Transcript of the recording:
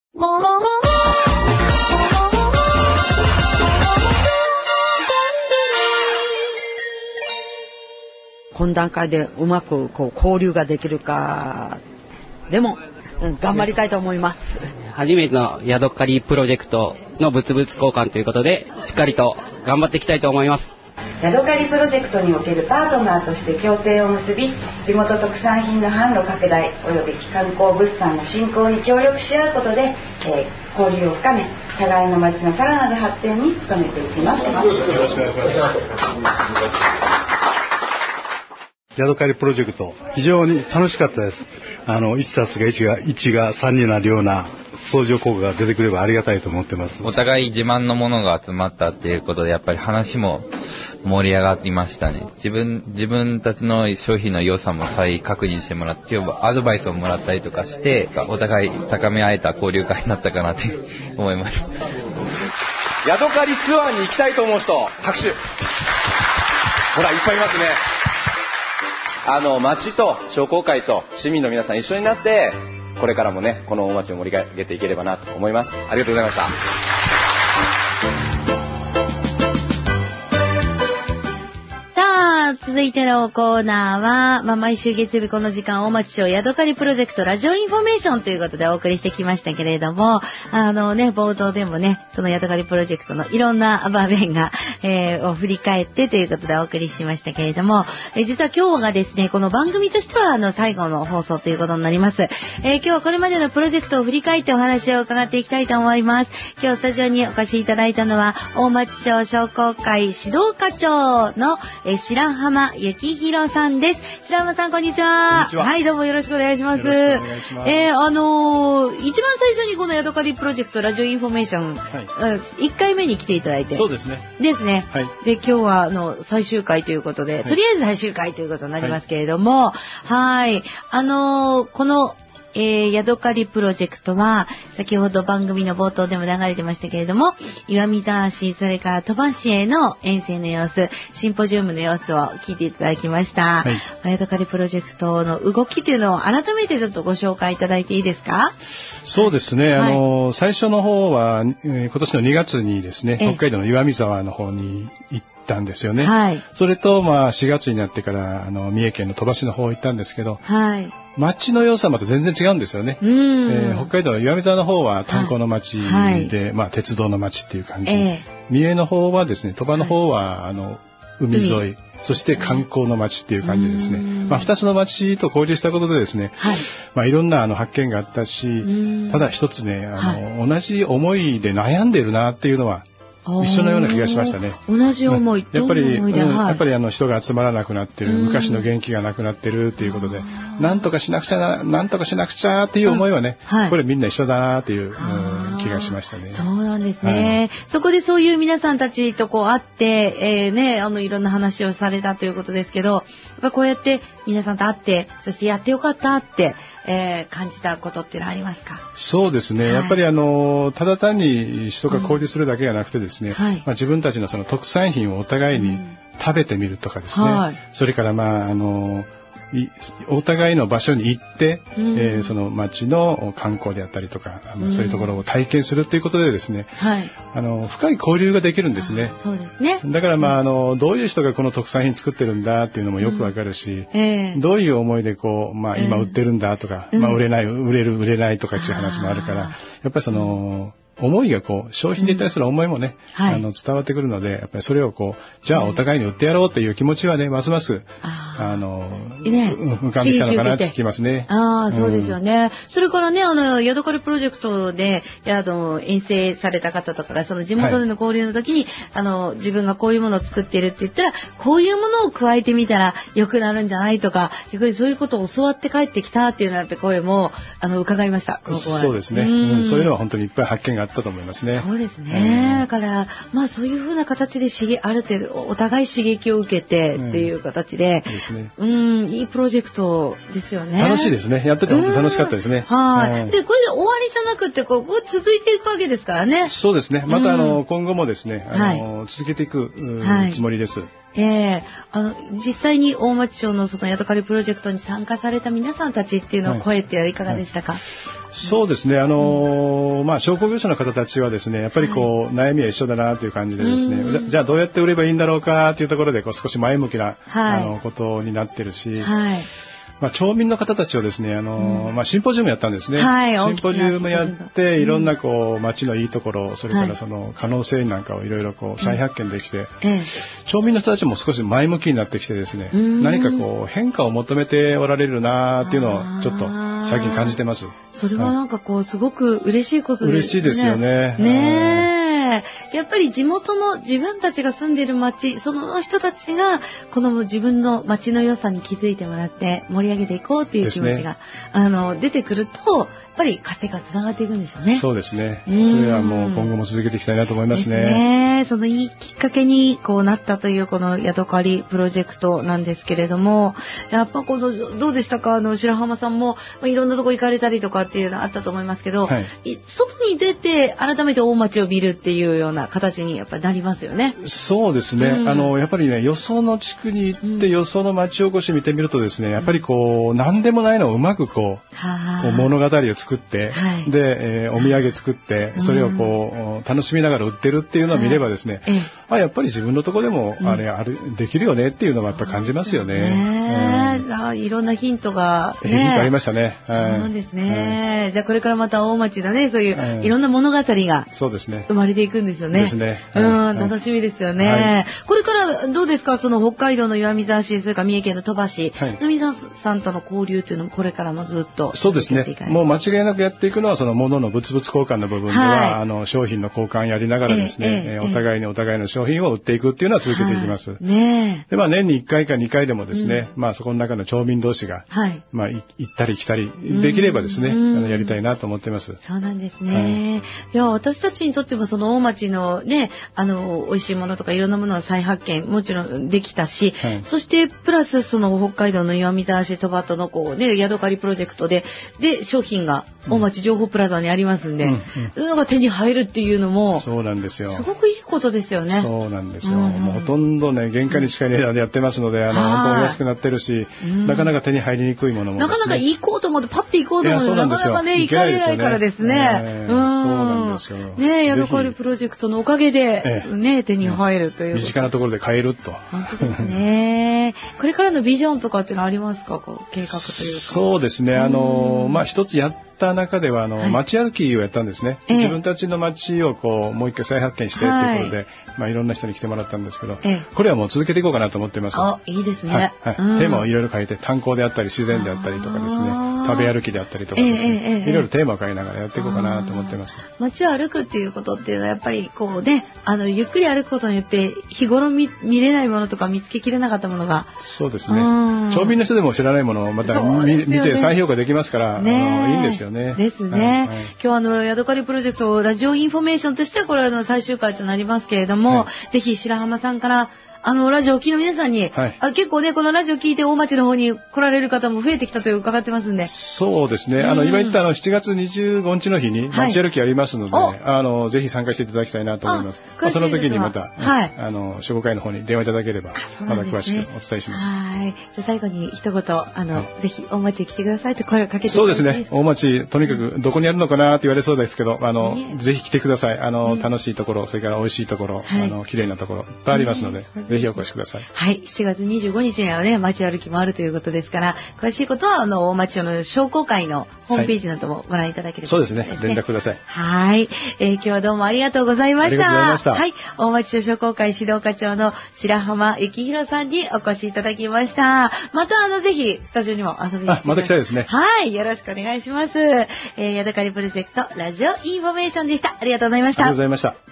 この段階でうまく交流ができるか、でも頑張りたいと思います。 初めてのヤドカリプロジェクトの物々交換ということで、しっかりと頑張っていきたいと思います。 ヤドカリプロジェクトにおけるパートナーとして協定を結び、地元特産品の販路拡大及び観光物産の振興に協力し合うことで、交流を深め、互いの町のさらなる発展に努めていきます。よろしくお願いします。 ヤドカリプロジェクト、非常に楽しかったです。1+1が3になるような相乗効果が出てくればありがたいと思ってます。 お互い自慢のものが集まったっていうことで、やっぱり話も盛り上がりましたね。自分たちの商品の良さも再確認してもらって、アドバイスをもらったりとかして、お互い高め合えた交流会になったかなと思います。 ヤドカリツアーに行きたいと思う人、拍手。ほら、いっぱいいますね。町と商工会と市民の皆さん一緒になって、これからもね、この大町を盛り上げていければなと思います。ありがとうございました。 続いてのコーナーは、毎週月曜日この時間、大町町ヤドカリプロジェクトラジオインフォメーションということでお送りしてきましたけれども、冒頭でもね、そのヤドカリプロジェクトのいろんな場面が、を振り返ってということでお送りしましたけれども、実は今日がですね、この番組としては最後の放送ということになります。今日はこれまでのプロジェクトを振り返ってお話を伺っていきたいと思います。今日スタジオにお越しいただいたのは、大町町商工会指導課長の白浜幸宏さんです。白浜さん、こんにちは。はい、どうもよろしくお願いします。一番最初にこのヤドカリプロジェクトラジオインフォメーション、1回目に来ていただいて。 そうですね。 ですね。はい、で、今日は最終回ということで、とりあえず最終回ということになりますけれども、はい。このヤドカリプロジェクトは、先ほど番組の冒頭でも流れてましたけれども、岩見沢市、それから鳥羽市への遠征の様子、シンポジウムの様子を聞いていただきました。はい、ヤドカリプロジェクトの動きというのを改めてちょっとご紹介いただいていいですか？ そうですね。最初の方は、今年の2月にですね、北海道の岩見沢の方に行ったんですよね。はい。それと、4月になってから、三重県の鳥羽市の方行ったんですけど、はい。町の良さはまた全然違うんですよね。北海道の岩見沢の方は炭鉱の町で、鉄道の町っていう感じ。三重の方はですね、鳥羽の方は、海沿い、そして観光の町っていう感じですね。2つの町と交流したことでですね、いろんな発見があったし、ただ一つね、同じ思いで悩んでるなっていうのは、一緒のような気がしましたね。 同じ思い、 やっぱり人が集まらなくなってる、昔の元気がなくなってるっていうことで、なんとかしなくちゃっていう思いはね、これみんな一緒だなっていう気がしましたね。 そうなんですね。そこでそういう皆さんたちと会って、いろんな話をされたということですけど、やっぱこうやって皆さんと会って、そしてやってよかったって、感じたことってのはありますか？ そうですね。やっぱりただ単に人が交流するだけじゃなくてですね、自分たちのその特産品をお互いに食べてみるとかですね、それからお互いの場所に行って、その町の観光であったりとか、そういうところを体験するということでですね、深い交流ができるんですね。 そうですね。 だからどういう人がこの特産品作ってるんだっていうのもよくわかるし、どういう思いで今売ってるんだとか、売れないとかっていう話もあるから、やっぱりその思いが商品に対する思いもね、伝わってくるので、やっぱりそれをじゃあお互いに売ってやろうという気持ちはね、ますます浮かんできたのかなって聞きますね。 そうですよね。それからね、ヤドカリプロジェクトで遠征された方とかが、その地元での交流の時に、自分がこういうものを作ってるって言ったら、こういうものを加えてみたら良くなるんじゃないとか、逆にそういうことを教わって帰ってきたっていうなんて声も伺いました。 そうですね。そういうのは本当にいっぱい発見があったと思いますね。 そうですね。だからそういう風な形である程度お互い刺激を受けてっていう形で、いいプロジェクトですよね。 楽しいですね。やってて本当に楽しかったですね。 で、これで終わりじゃなくて続いていくわけですからね。 そうですね。また今後もですね、続けていくつもりです。 実際に大町町のそのヤドカリプロジェクトに参加された皆さんたちっていうのを声っていかがでしたか？ そうですね。商工業者の方たちはですね、やっぱり悩みは一緒だなという感じでですね、じゃあどうやって売ればいいんだろうかというところで少し前向きな、ことになってるし、町民の方たちはですね、シンポジウムやったんですね。シンポジウムやって、いろんな町のいいところ、それからその可能性なんかをいろいろ再発見できて、町民の人たちも少し前向きになってきてですね、何か変化を求めておられるなっていうのをちょっと最近感じてます。 それはなんかすごく嬉しいことですね。 嬉しいですよね。 ねえ。やっぱり地元の自分たちが住んでいる町、その人たちがこの自分の町の良さに気づいてもらって盛り上げていこうという気持ちが、出てくるとやっぱり活性化つながっていくんですよね。 そうですね。それはもう今後も続けていきたいなと思いますね。 そのいいきっかけになったというこのヤドカリプロジェクトなんですけれども、やっぱどうでしたか？白浜さんもいろんなとこ行かれたりとかっていうのあったと思いますけど、外に出て改めて大町を見るっていうような形にやっぱりなりますよね。 そうですね。やっぱりね、よその地区に行って、よその町おこし見てみるとですね、やっぱり何でもないのをうまく物語を作って、で、お土産作って、それを楽しみながら売ってるっていうのを見ればですね、やっぱり自分のところでもできるよねっていうのがやっぱり感じますよね。 いろんなヒントがヒントありましたね。 そうなんですね。じゃあこれからまた大町のね、そういういろんな物語が生まれていくんですよね。楽しみですよね。これからどうですか、その北海道の岩見沢市、それから三重県の鳥羽市の皆さんとの交流というのもこれからもずっと。 そうですね。もう間違いなくやっていくのはその物の物々交換の部分では、商品の交換やりながらですね、お互いの商品を売っていくっていうのは続けていきます。で、年に1回か2回でもですね、そこの中の町民同士が、行ったり来たりできればですね、やりたいなと思ってます。 そうなんですね。いや、私たちにとってもその大町のね、美味しいものとかいろんなものの再発見もちろんできたし、そしてプラスその北海道の岩見沢市鳥羽とのヤドカリプロジェクトで商品が大町情報プラザにありますんで、が手に入るっていうのも、 そうなんですよ。 すごくいいことですよね。 そうなんですよ。もうほとんどね、原価に近い値段でやってますので、本当安くなってるし、なかなか手に入りにくいものもなかなか行こうと思ってパッて行こうと思ってなかなかね、行かれないからですね。 そうなんですよ。 ね、ヤドカリプロジェクトのおかげでね、手に入るという。 身近なところで買えると。 本当ですね。これからのビジョンとかっていうのはありますか？計画というか。 そうですね。一つやった中では街歩きをやったんですね。自分たちの街をもう一回再発見してということで、いろんな人に来てもらったんですけど、これはもう続けていこうかなと思ってます。 いいですね。 テーマをいろいろ変えて、観光であったり自然であったりとかですね、食べ歩きであったりとかですね、いろいろテーマを変えながらやっていこうかなと思ってます。 街を歩くっていうことっていうのはやっぱりゆっくり歩くことによって日頃見れないものとか見つけきれなかったものが。 そうですね。町民の人でも知らないものをまた見て再評価できますから、いいんですよね。 ですね。今日ヤドカリプロジェクトラジオインフォメーションとしてはこれは最終回となりますけれども、ぜひ白浜さんからラジオを聴きの皆さんに、結構ね、このラジオ聞いて大町の方に来られる方も増えてきたと伺ってますんで。 そうですね。今言った7月25日の日に街歩きやりますので、ぜひ参加していただきたいなと思います。その時にまた、商工会の方に電話いただければ、また詳しくお伝えします。 じゃあ最後に一言、ぜひ大町へ来てくださいって声をかけていただいて。 そうですね。大町、とにかくどこにあるのかなって言われそうですけど、ぜひ来てください。楽しいところ、それから美味しいところ、綺麗なところ、いっぱいありますので、ぜひお越しください。 はい。7月25日にはね、街歩きもあるということですから、詳しいことは、大町町の商工会のホームページなどもご覧いただければ、 そうですね。連絡ください。 はい。今日はどうもありがとうございました。 ありがとうございました。 はい。大町町商工会指導課長の白浜幸宏さんにお越しいただきました。また、ぜひ、スタジオにも遊びに来てください。 また来たいですね。 はい。よろしくお願いします。ヤドカリプロジェクトラジオインフォメーションでした。ありがとうございました。 ありがとうございました。